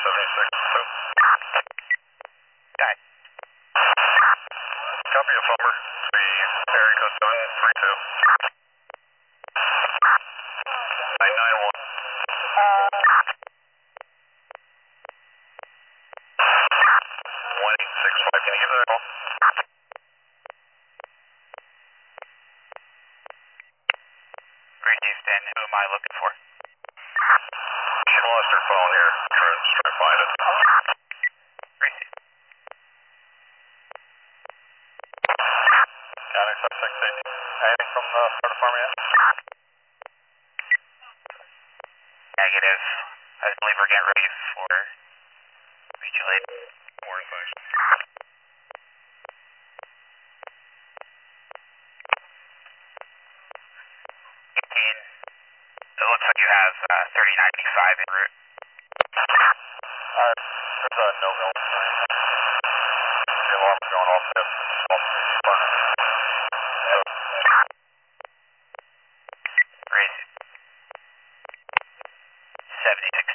76. Got it. Copy of Hummer. Be area code 732. 991. 1865. Can you give that a call? Great, Dan. Who am I looking for? She lost her phone here. Trying to find it. Great. County 716. Anything from the fire department yet? Negative. I believe we're getting ready for mutual aid. More information. 18. It looks like you have 3095 en route. There's a no go. The alarm's going off. Great. 76